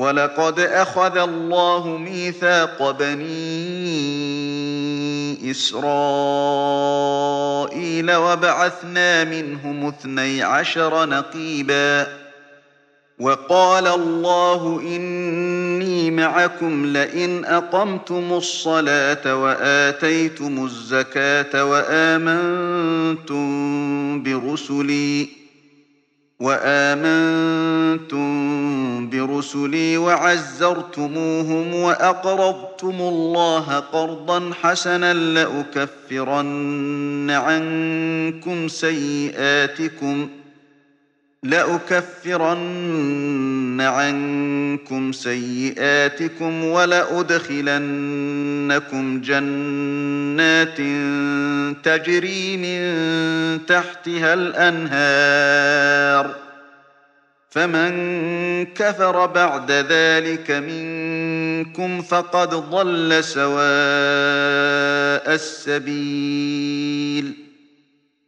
وَلَقَدْ أَخَذَ اللَّهُ مِيثَاقَ بَنِي إِسْرَائِيلَ وَبَعَثْنَا مِنْهُمُ 12 نَقِيبًا وَقَالَ اللَّهُ إِنِّي مَعَكُمْ لَئِنْ أَقَمْتُمُ الصَّلَاةَ وَآتَيْتُمُ الزَّكَاةَ وَآمَنتُم بِرُسُلِي وَعَزَّرْتُمُوهُمْ وَأَقْرَضْتُمُ اللَّهَ قَرْضًا حَسَنًا لَّأُكَفِّرَنَّ عَنكُمْ سَيِّئَاتِكُمْ وَلَأُدْخِلَنَّكُمْ جَنَّاتٍ تَجْرِي مِن تَحْتِهَا الْأَنْهَارُ ۚ فَمَن كَفَرَ بَعْدَ ذَٰلِكَ مِنكُمْ فَقَدْ ضَلَّ سَوَاءَ السَّبِيلِ